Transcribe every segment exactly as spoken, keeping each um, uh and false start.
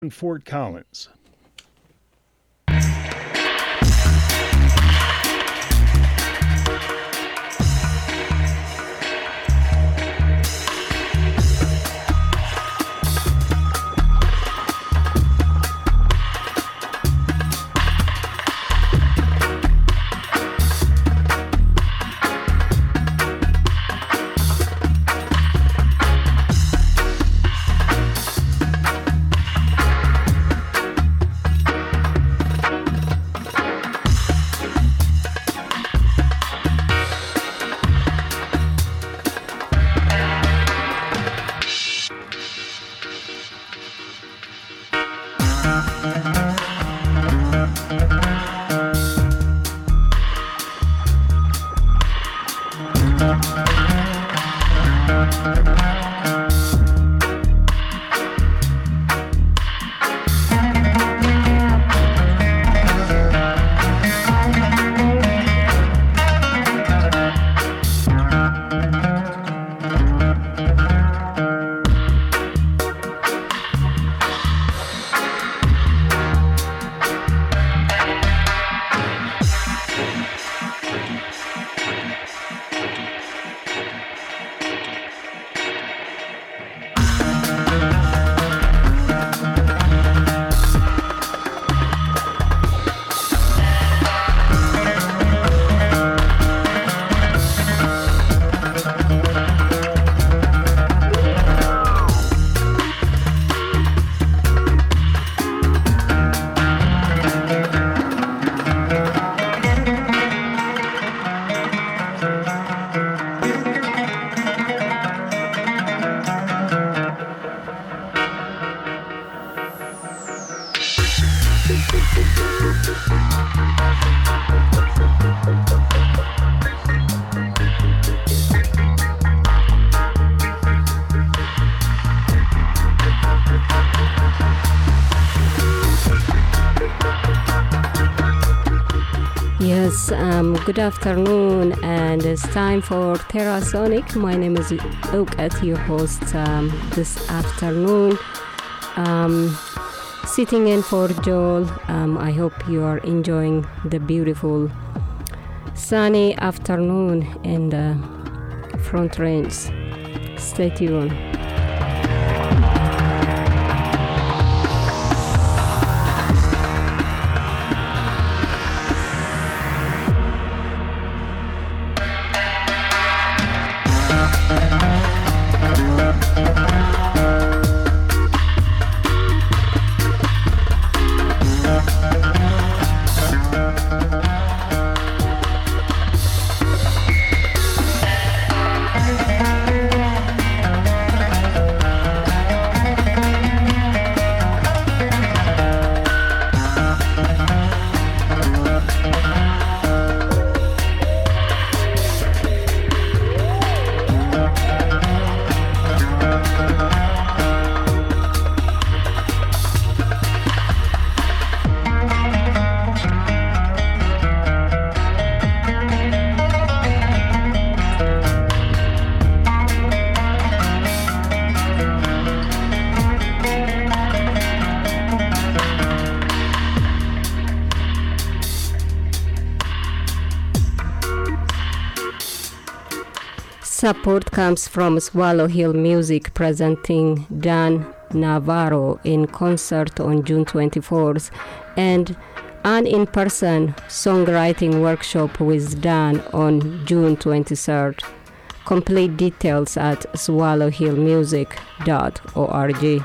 in Fort Collins. Yes, um, good afternoon, and it's time for Terrasonic. My name is Eukat, your host um, this afternoon. Um, sitting in for Joel. Um, I hope you are enjoying the beautiful sunny afternoon in the Front Range. Stay tuned. Support comes from Swallow Hill Music presenting Dan Navarro in concert on June twenty-fourth and an in-person songwriting workshop with Dan on June twenty-third. Complete details at swallow hill music dot org.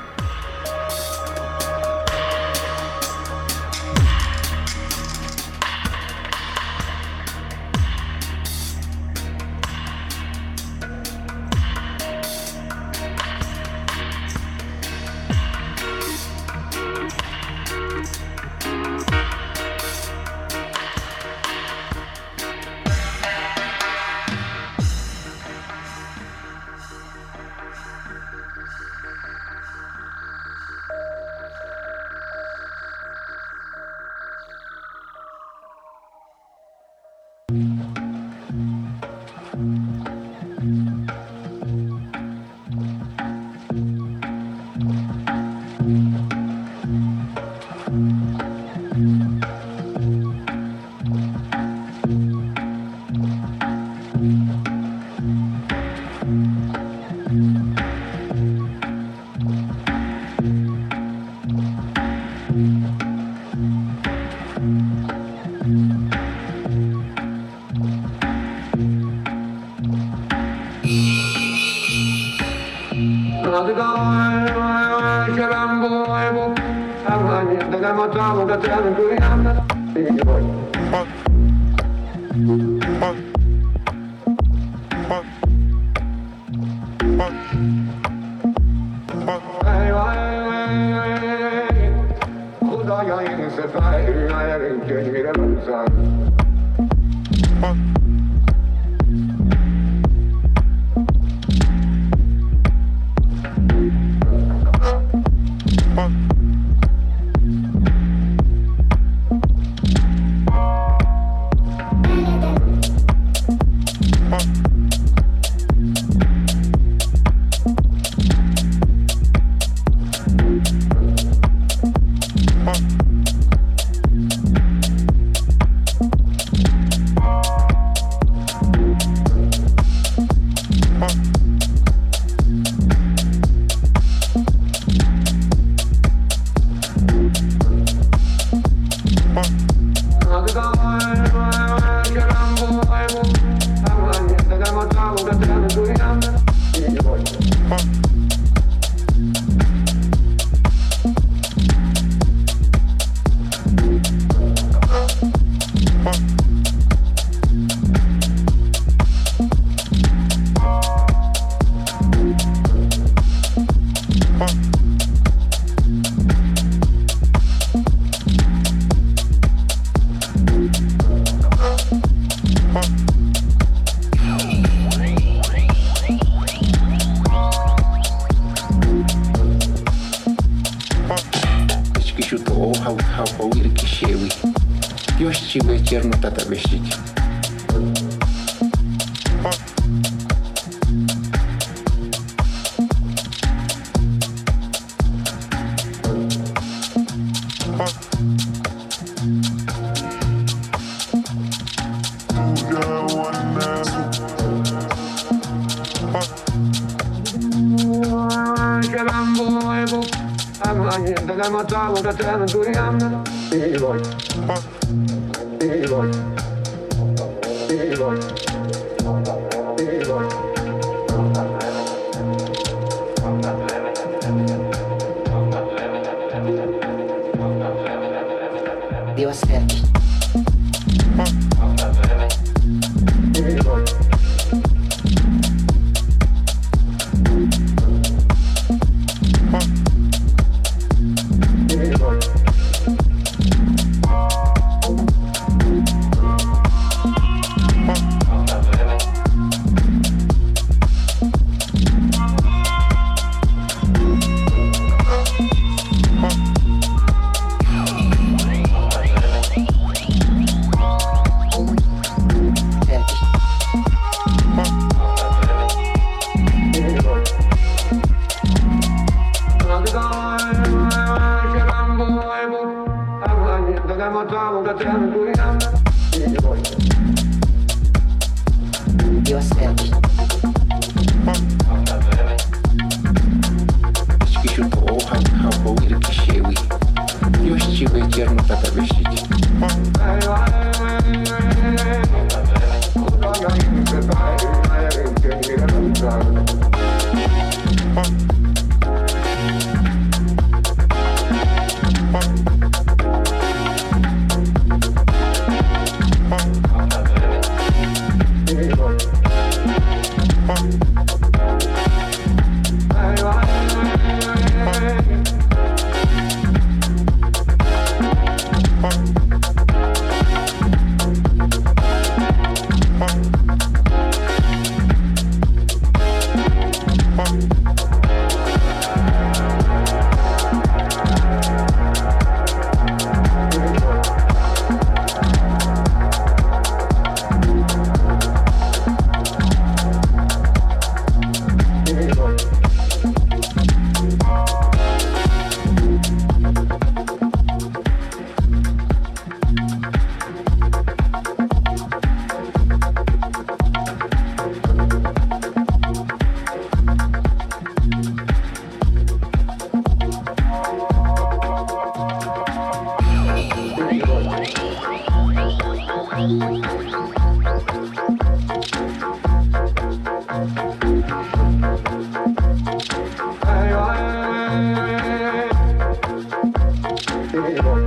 Hey,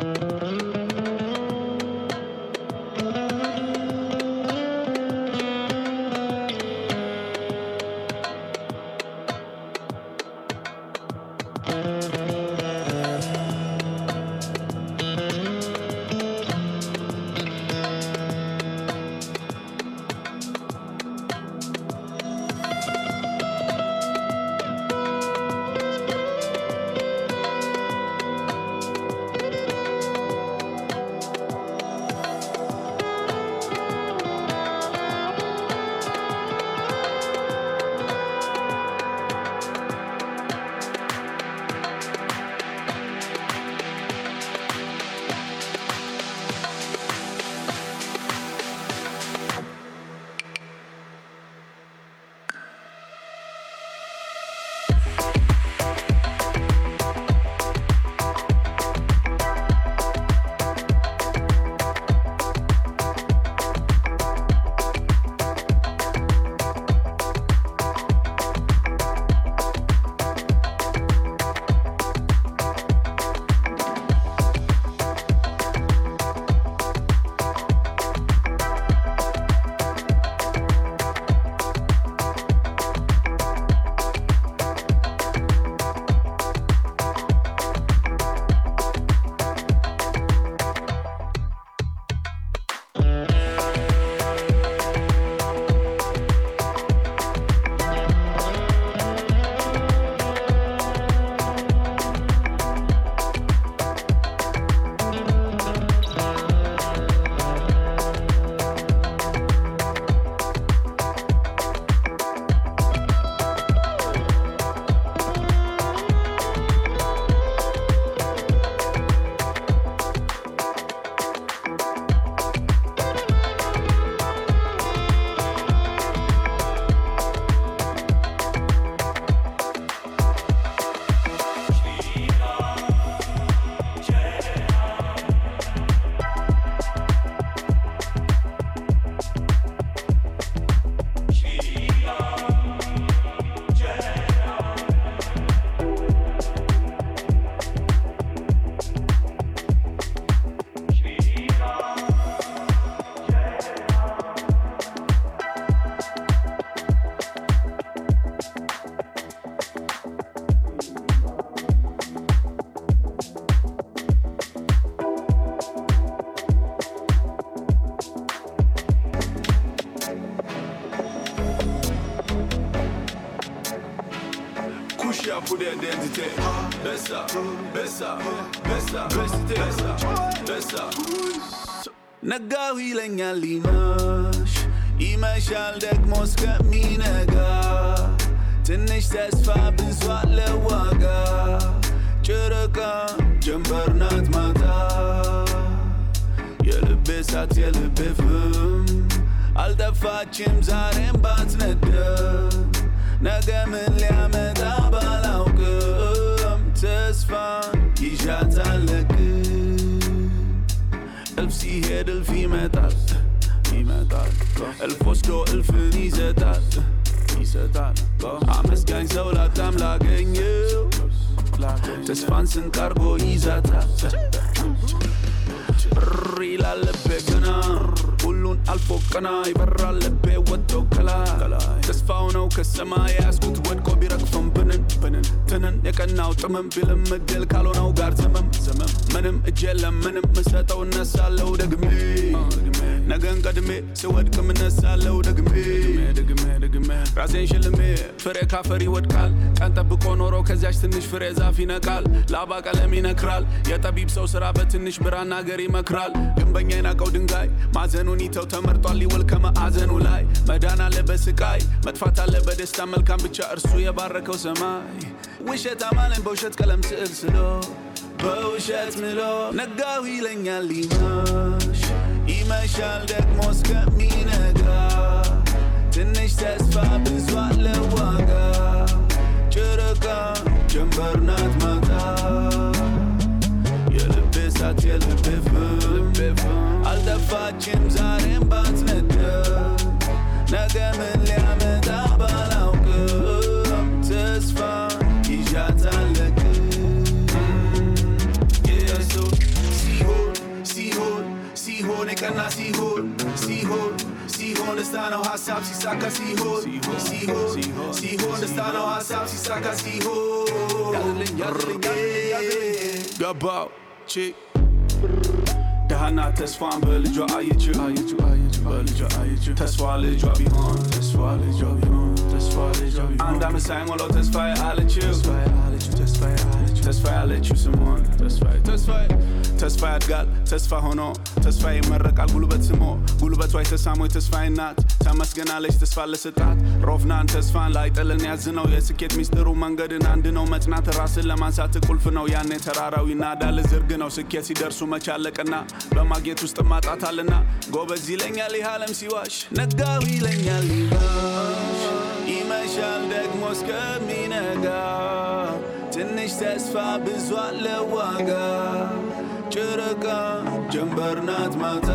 pour l'identité. Bessa, bessa, bessa, bessa, bessa. Nagaw ይለኛል ይመሽ ይመሻል ደግሞ እስከሚነጋ ትንሽ ተስፋ ብዙ አለ ዋጋ ጨረቃ ጀንበር ናት ማታ የልቤ እሳት የልቤ ፍም አልጠፋችም ዛሬም ባትነደም ነገ ምን ሊያመጣ ባላውቅም ተስፋ ይዣታለቅ እልፍ ሲሄድ እልፍ ይመጣል ይመጣል እልፍ ወስዶ እልፍን ይሰጣል ይሰጣል አመስጋኝ ሰው ላጣም ላገኘው ተስፋን ስንቅ አርጎ ይዛታል ብር ይላል ልቤ ገና ሁሉን አልፎ ቀና ይበራል ልቤ ወጥቶ ከላይ ተስፋው ነው ከሰማይ ያስኩት ወድቆ ቢረግፈም ብንን ብንን ትንን የቀናው ጥምም ቢልም እድል ካልሆነው ጋር ዘመም ዘመም ምንም እጅ የለም ምንም ምሰጠው እነሳለሁ ደግሜ ነገን ቀድሜ ስወድቅ ምነሳለሁ ደግሜ ደግሜ ደግሜ ራሴን ሽልሜ ፍሬ ካፈር ይወድቃል ቀን ጠብቆ ኖሮ ከዚያች ትንሽ ፍሬ ዛፍ ይነቃል ላባ ቀለም ይነክራል የጠቢብ ሰው ስራ በትንሽ ብራና ገር ይመክራል ግንበኛ ይናቀው ድንጋይ ማዘኑን ይተው ተመርጧል ይወል ከመአዘኑ ላይ መዳን አለ በስቃይ መጥፋት አለ በደስታ መልካም ብቻ እርሱ የባረከው ሰማይ ውሸት አማለን በውሸት ቀለም ስዕል ስሎ በውሸት ምሎ ነጋው ይለኛል ይመሽ ይመሻል ደግሞ እስከሚነጋ ትንሽ ተስፋ ብዙ አለ ዋጋ ጨረቃ ጀንበር ናት ማታ የልቤ እሳት የልቤ ፍም አልጠፋችም ዛሬም ባትነደም ነገ ምን ሊያመጣ ባላውቅም ተስፋ ይዣታለቅ ኢየሱስ ነው ሐሳብ ሲሳካ ሲሆን ሲሆን ሲሆን ደስታ ነው ሐሳብ ሲሳካ ሲሆን ያዝልኝ ያዝልኝ ያዝልኝ ገባው ቺ ደሃና ተስፋን በልጇ አየችው አየችው አየችው በልጇ አየችው ተስፋ ልጇ ቢሆን ተስፋ ልጇ ቢሆን ተስፋ ልጇ ቢሆን አንድ ዓመት ሳይሞላው ተስፋዬ አለችው ተስፋዬ አለችው ተስፋዬ አለችው ተስፋዬ አለችው ስሞን ተስፋዬ ተስፋዬ ተስፋ ያድጋል ተስፋ ሆኖ ተስፋ ይመረቃል ጉልበት ስሞ ጉልበቷ የተሳሞች ተስፋዬ ናት ተመስገናለች ተስፋ ለሰጣት ሮፍናን ተስፋን ላይ ጥልን ያዝነው የስኬት ሚስጥሩ መንገድን አንድ ነው መጽናት ራስን ለማንሳት ቁልፍ ነው ያኔ ተራራው ይናዳል ዝርግ ነው ስኬት ሲደርሱ መቻለቅና በማግኘት ውስጥ ማጣታልና ጎበዝ ይለኛል ይህ ዓለም ሲዋሽ ነጋው ይለኛል ይዋሽ ይመሻል ደግሞ እስከሚነጋ ትንሽ ተስፋ ብዙ አለ ዋጋ ጨረቃ ጀንበር ናት ማታ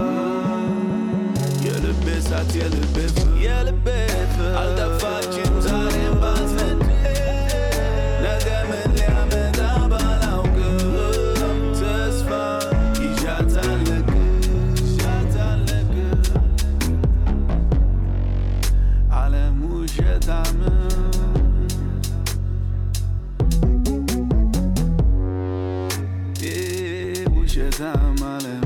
የልቤ እሳት የልቤ የልቤ አልጠፋችም ዛሬም ባትነድ ነገ ምን ሊያመጣ ባላውቅም ተስፋ ይዣታለቅ ይዣታለቅ ዓለም ውሸታም ውሸታም ዓለም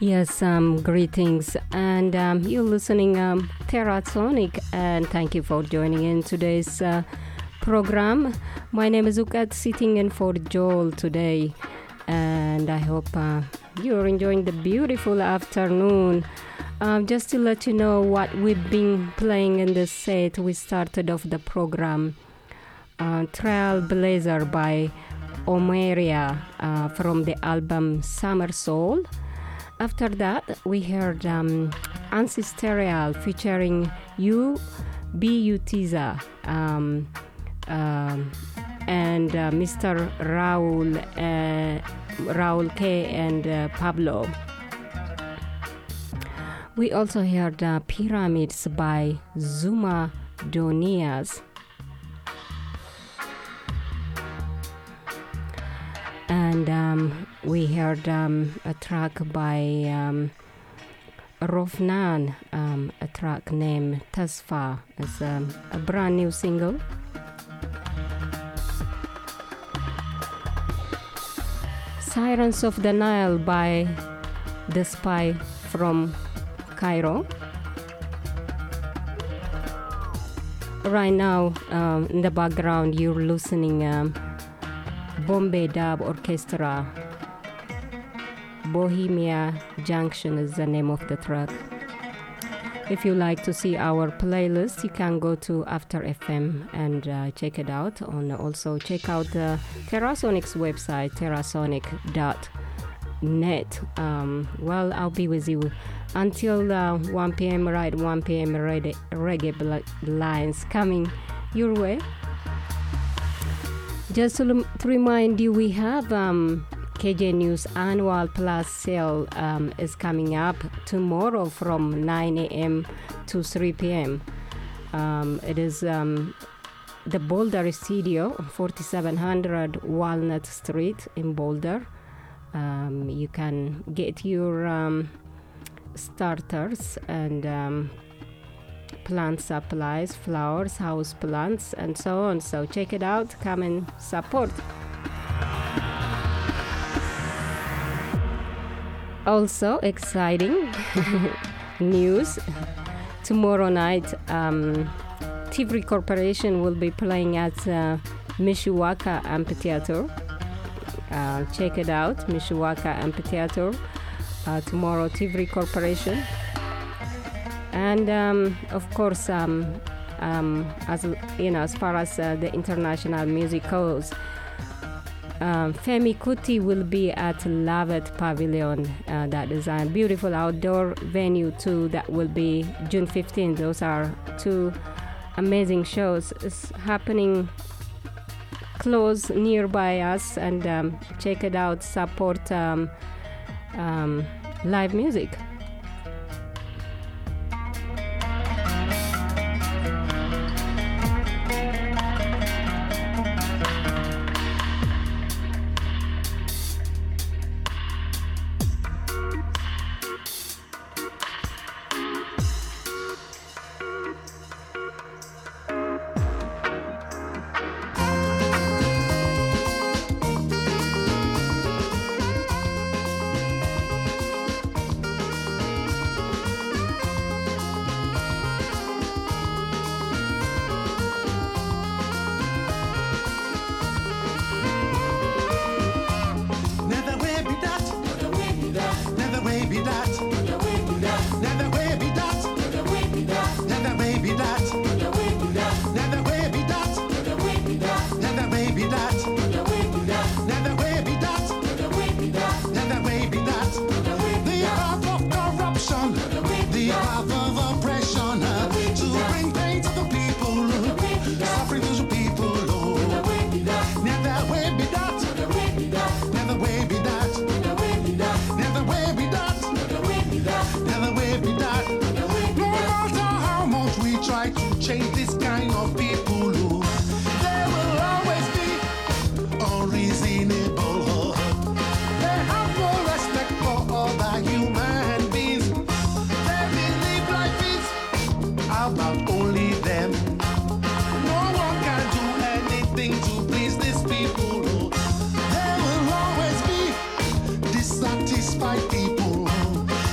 Yes, um, greetings, and um, you're listening um, TerraSonic, and thank you for joining in today's uh, program. My name is Ukat, sitting in for Joel today, and I hope uh, you're enjoying the beautiful afternoon. Um, just to let you know what we've been playing in this set, we started off the program uh, Trailblazer by Omeria uh, from the album Summer Soul. After that, we heard um, Ancestral featuring U B Utiza um, um, and uh, Mister Raul, uh, Raul K and uh, Pablo. We also heard uh, Pyramids by Zuma Donias. And um, we heard um, a track by um, Rofnan, um, a track named Tasfa. It's um, a brand new single. Sirens of the Nile by The Spy from Cairo. Right now, um, in the background, you're listening um, Bombay Dub Orchestra. Bohemia Junction is the name of the track. If you like to see our playlist, you can go to After F M and uh, check it out. And also check out the TerraSonic's website, terrasonic dot net. Um, well, I'll be with you until uh, one p.m. right, one p.m. reggae, reggae lines coming your way. Just to, to remind you, we have um, K J News Annual Plus Sale um, is coming up tomorrow from nine a.m. to three p.m. Um, it is um, the Boulder Studio, forty-seven hundred Walnut Street in Boulder. Um, you can get your um, starters and um, plant supplies, flowers, house plants, and so on. So check it out. Come and support. Also, exciting news. Tomorrow night, um, Tivri Corporation will be playing at uh, Mishawaka Amphitheater. Uh, check it out, Mishawaka Amphitheater. Uh, tomorrow, Tivri Corporation. And um, of course, um, um, as you know, as far as uh, the international music goes, um, Femi Kuti will be at Lavette Pavilion. Uh, that is a beautiful outdoor venue too. That will be June fifteenth. Those are two amazing shows. It's happening close nearby us, and um, check it out. Support um, um, live music. Dissatisfied people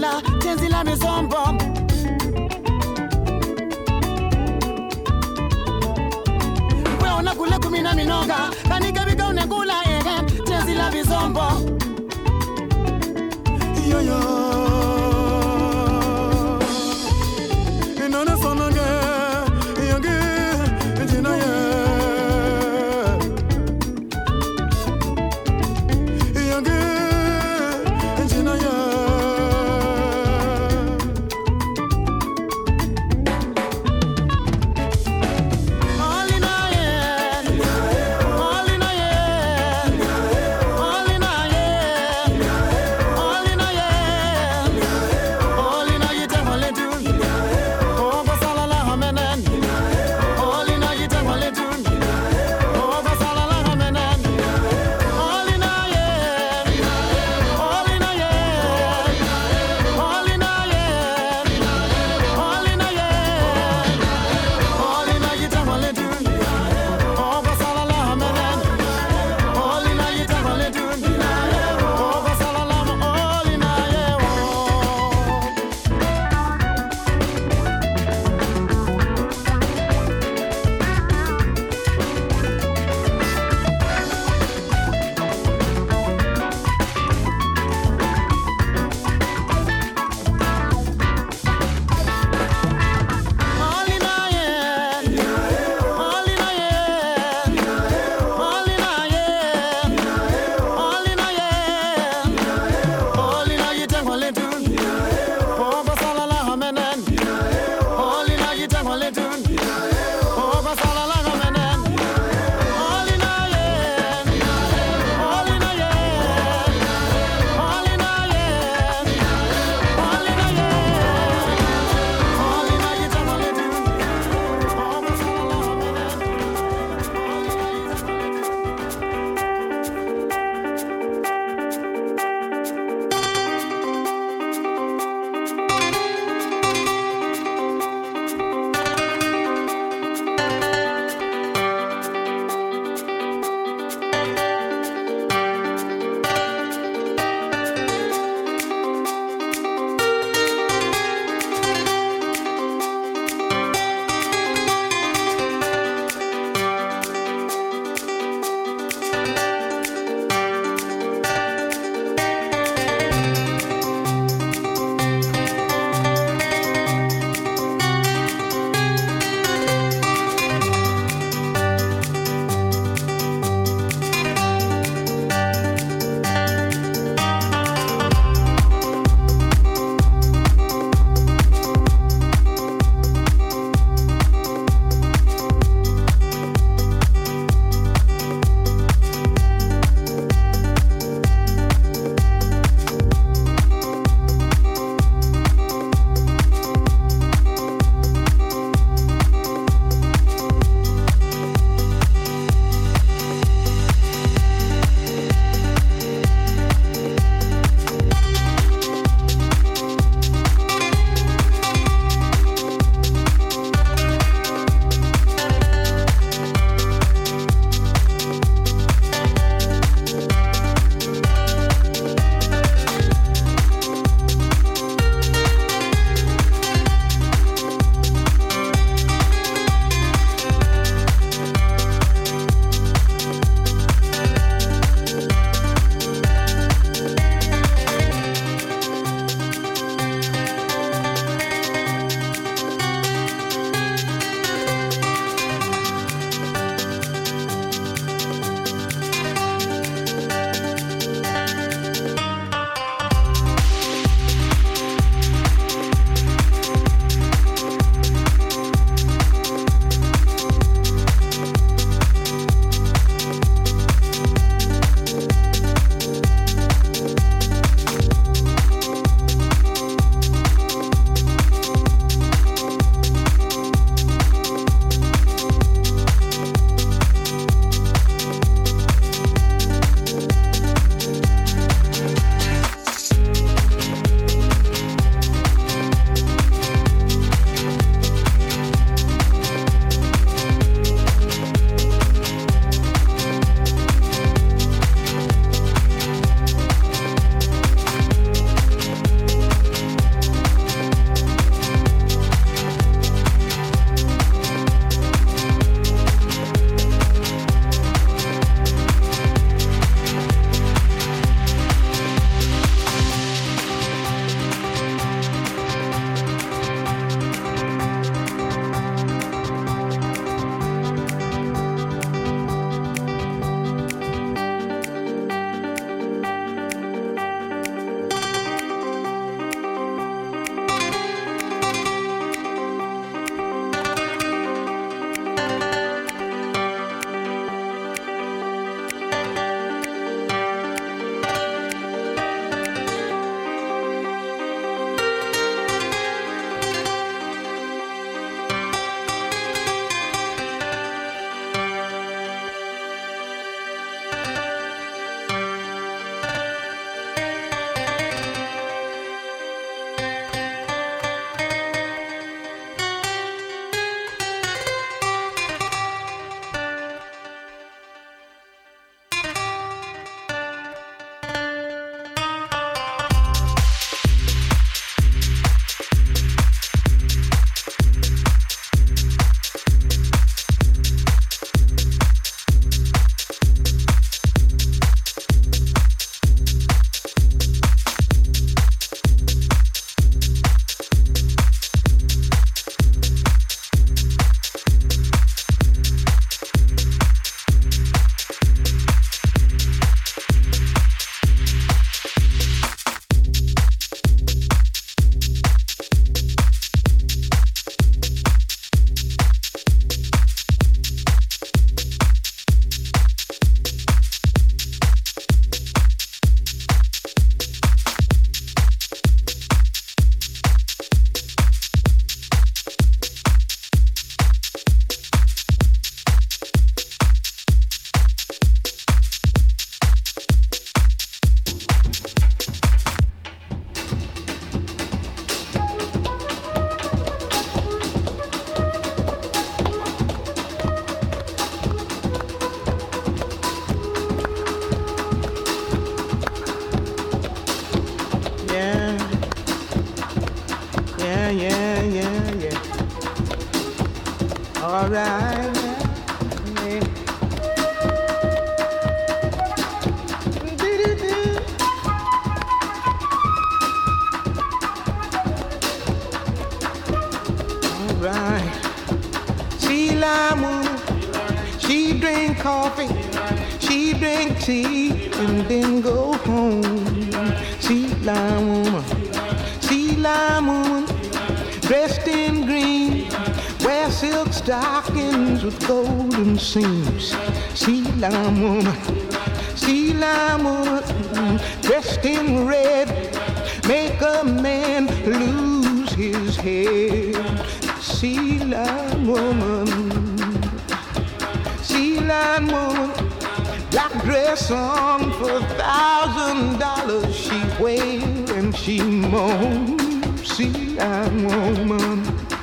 ngula tenzi la mizombo weona kule kumina minoga kanika bika unengula ege tenzi la mizombo yo yo inona sonage yangi jina ye yangi jina ye all in a ye all in a ye all in a ye yeah, yeah, yeah, yeah. All right, yeah. All right. Sea lime woman, she drink coffee, she drink tea, and then go home. Sea lime woman, sea lime woman, dressed in green, wear silk stockings with golden seams. Sea lime woman, sea lime woman, dressed in red, make a man lose his head. Sea lime woman, sea lime woman, black dress on for a thousand dollars. She wailed and she moaned. Sea lime woman,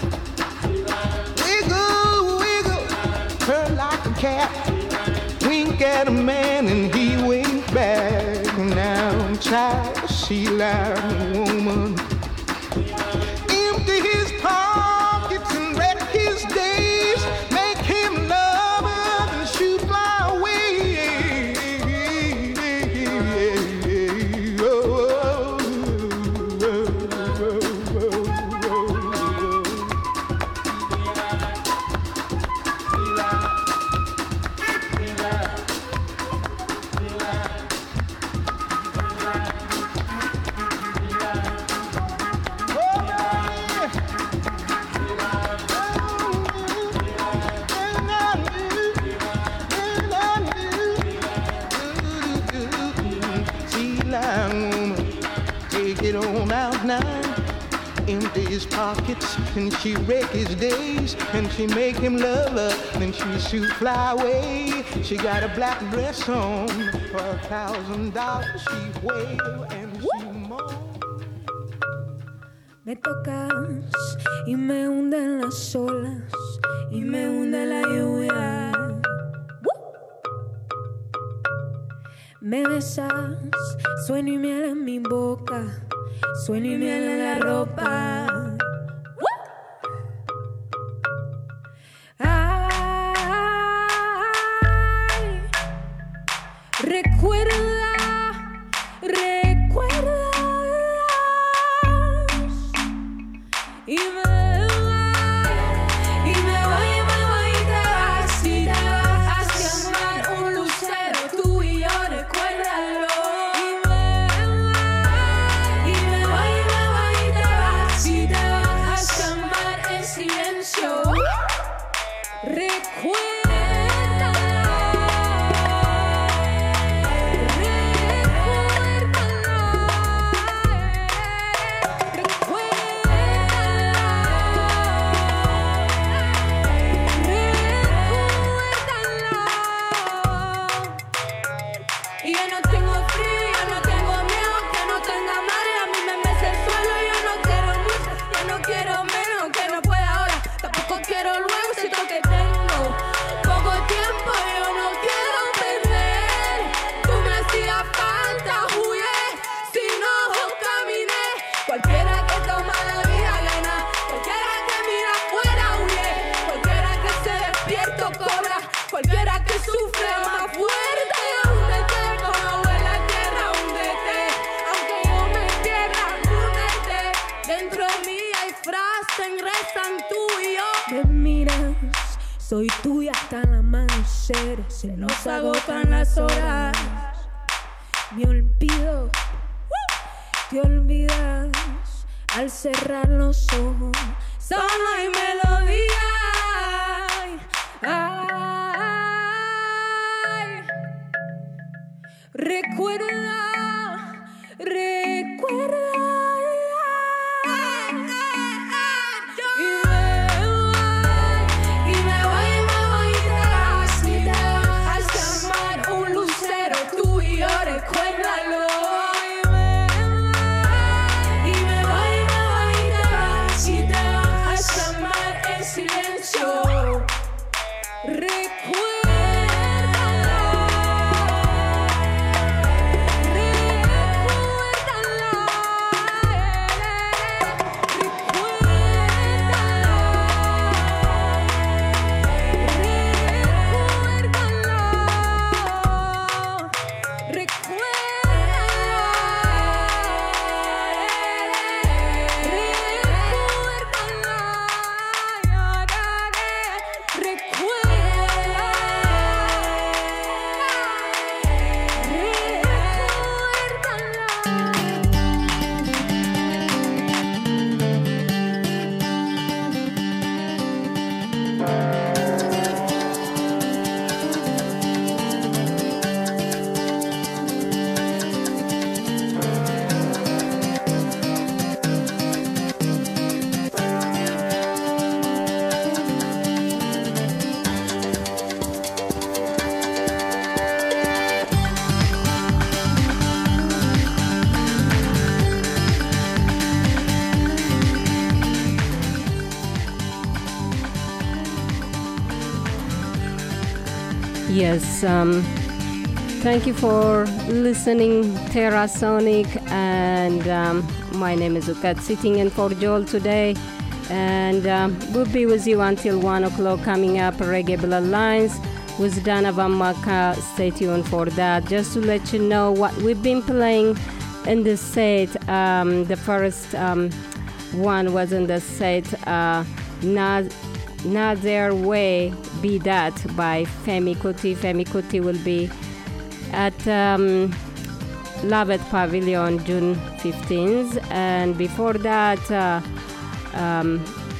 wiggle, wiggle, her like a cat. Wink at a man and he winked back. Now I'm tired of sea lime woman. Empty his pockets and wreck his days. Make him love her and she fly away. Oh, oh, oh, oh, take it on out now. Empty his pockets and she wreck his days, and she make him love her, then she shoot fly away. She got a black dress on for a thousand dollars. She wail and she moan. Me tocas y me hunden las olas y me hunde la lluvia. Me besas, sueño y miel en mi boca, sueño y miel en la ropa. Ay, recuerda, recuerdas y me soy tuya hasta el amanecer, se nos agotan las horas. Me olvido, te olvidas al cerrar los ojos. Solo hay melodía. Ay, recuerda, recuerda. Recuerda, Yes, um, thank you for listening, Terrasonic, and um, my name is Ukat, sitting in for Joel today, and um, we'll be with you until one o'clock. Coming up, Reggae Bloodlines with Donovan Maka. Stay tuned for that. Just to let you know what we've been playing in the set, um, the first um, one was in the set, uh, Not, Not Their Way Be That by Femi Kuti. Femi Kuti will be at um, Lovett Pavilion June fifteenth, and before that uh, um,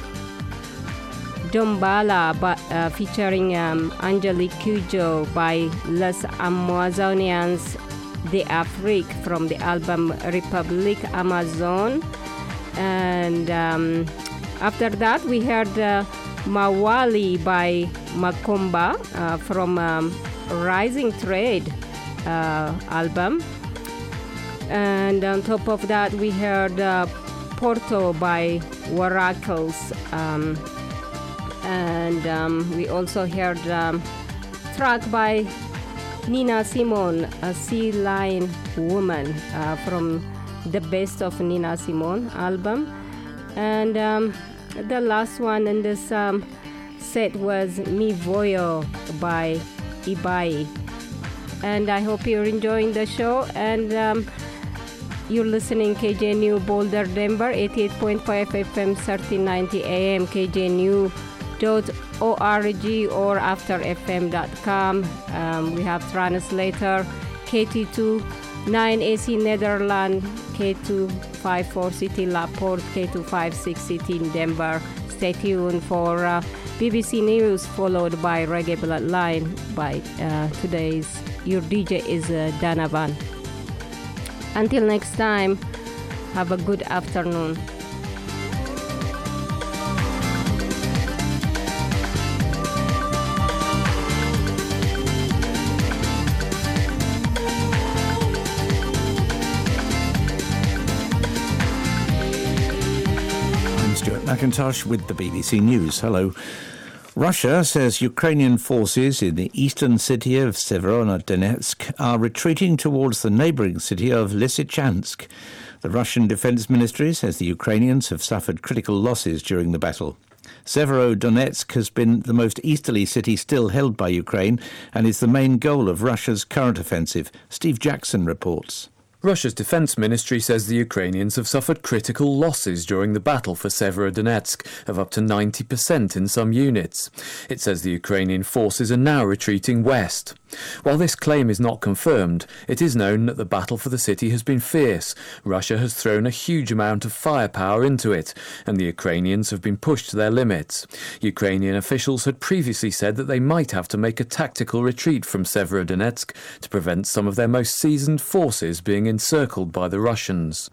Dombala but, uh, featuring um, Angelique Kidjo by Les Amazonians de Afrique from the album Republique Amazon. And um, after that we heard uh, Mawali by Makumba uh, from um, Rising Trade uh, album. And on top of that we heard uh, Porto by Waracles. Um, and um, we also heard um, track by Nina Simone, a Sea Lion Woman, uh, from the Best of Nina Simone album. And um, the last one in this um, set was Mi Voyo by Ibai. And I hope you're enjoying the show. And um, you're listening K J N U Boulder, Denver, eighty-eight point five F M, thirteen ninety A M, K J N U dot org or after f m dot com. Um, we have translator K T two nine A C Netherlands, K two five four City Laporte, K two five six City in Denver. Stay tuned for uh, B B C News, followed by Reggae Bloodline by uh, today's, your D J is uh, Donovan. Until next time, have a good afternoon. McIntosh with the B B C News. Hello. Russia says Ukrainian forces in the eastern city of Severodonetsk are retreating towards the neighbouring city of Lysychansk. The Russian Defence Ministry says the Ukrainians have suffered critical losses during the battle. Severodonetsk has been the most easterly city still held by Ukraine and is the main goal of Russia's current offensive. Steve Jackson reports. Russia's defence ministry says the Ukrainians have suffered critical losses during the battle for Severodonetsk of up to ninety percent in some units. It says the Ukrainian forces are now retreating west. While this claim is not confirmed, it is known that the battle for the city has been fierce. Russia has thrown a huge amount of firepower into it, and the Ukrainians have been pushed to their limits. Ukrainian officials had previously said that they might have to make a tactical retreat from Severodonetsk to prevent some of their most seasoned forces being encircled by the Russians.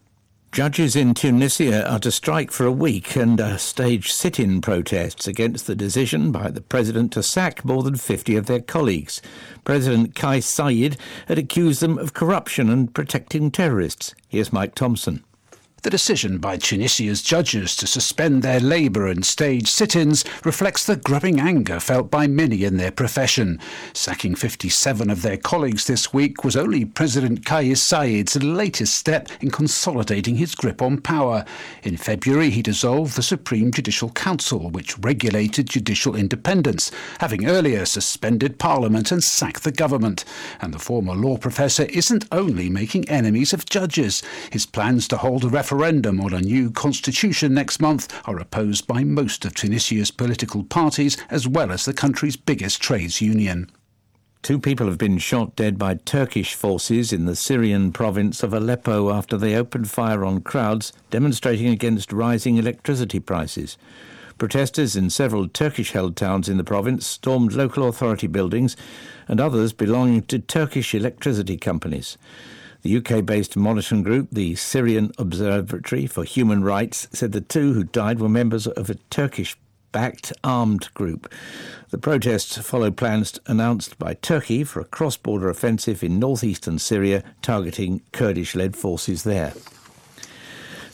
Judges in Tunisia are to strike for a week and uh, stage sit-in protests against the decision by the president to sack more than fifty of their colleagues. President Kais Saied had accused them of corruption and protecting terrorists. Here's Mike Thompson. The decision by Tunisia's judges to suspend their labour and stage sit-ins reflects the growing anger felt by many in their profession. Sacking fifty-seven of their colleagues this week was only President Kais Saied's latest step in consolidating his grip on power. In February, he dissolved the Supreme Judicial Council, which regulated judicial independence, having earlier suspended Parliament and sacked the government. And the former law professor isn't only making enemies of judges. His plans to hold a referendum referendum on a new constitution next month are opposed by most of Tunisia's political parties, as well as the country's biggest trades union. Two people have been shot dead by Turkish forces in the Syrian province of Aleppo after they opened fire on crowds demonstrating against rising electricity prices. Protesters in several Turkish-held towns in the province stormed local authority buildings and others belonging to Turkish electricity companies. The U K-based monitoring group, the Syrian Observatory for Human Rights, said the two who died were members of a Turkish-backed armed group. The protests follow plans announced by Turkey for a cross-border offensive in northeastern Syria targeting Kurdish-led forces there.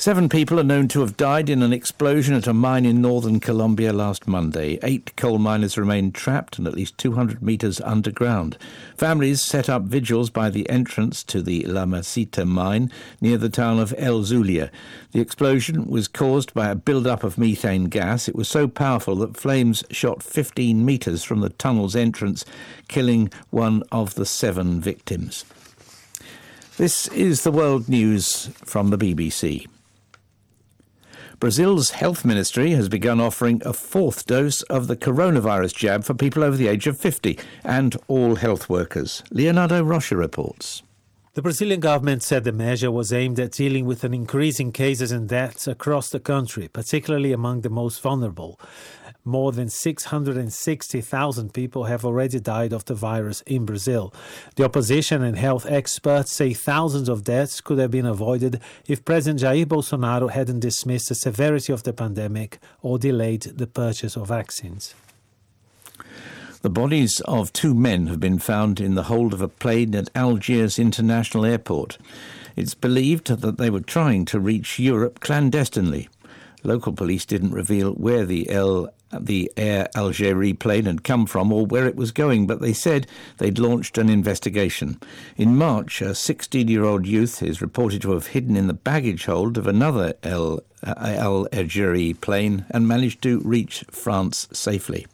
Seven people are known to have died in an explosion at a mine in northern Colombia last Monday. Eight coal miners remain trapped and at least two hundred metres underground. Families set up vigils by the entrance to the La Mesita mine near the town of El Zulia. The explosion was caused by a build-up of methane gas. It was so powerful that flames shot fifteen metres from the tunnel's entrance, killing one of the seven victims. This is the world news from the B B C. Brazil's health ministry has begun offering a fourth dose of the coronavirus jab for people over the age of fifty and all health workers. Leonardo Rocha reports. The Brazilian government said the measure was aimed at dealing with an increase in cases and deaths across the country, particularly among the most vulnerable. More than six hundred sixty thousand people have already died of the virus in Brazil. The opposition and health experts say thousands of deaths could have been avoided if President Jair Bolsonaro hadn't dismissed the severity of the pandemic or delayed the purchase of vaccines. The bodies of two men have been found in the hold of a plane at Algiers International Airport. It's believed that they were trying to reach Europe clandestinely. Local police didn't reveal where the El the Air Algérie plane had come from or where it was going, but they said they'd launched an investigation. In March, a sixteen-year-old youth is reported to have hidden in the baggage hold of another El Algérie plane and managed to reach France safely.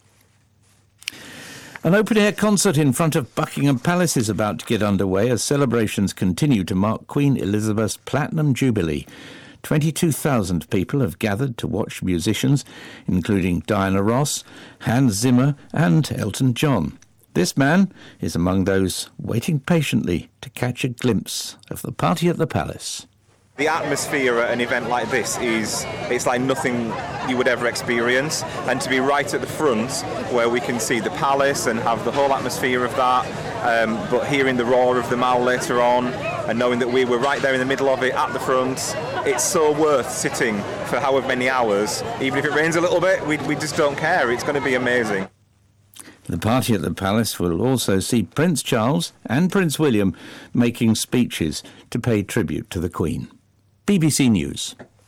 An open-air concert in front of Buckingham Palace is about to get underway as celebrations continue to mark Queen Elizabeth's Platinum Jubilee. twenty-two thousand people have gathered to watch musicians, including Diana Ross, Hans Zimmer and Elton John. This man is among those waiting patiently to catch a glimpse of the party at the palace. The atmosphere at an event like this is, it's like nothing you would ever experience, and to be right at the front where we can see the palace and have the whole atmosphere of that, um, but hearing the roar of the Mall later on and knowing that we were right there in the middle of it at the front, it's so worth sitting for however many hours. Even if it rains a little bit, we, we just don't care. It's going to be amazing. The party at the palace will also see Prince Charles and Prince William making speeches to pay tribute to the Queen. B B C News.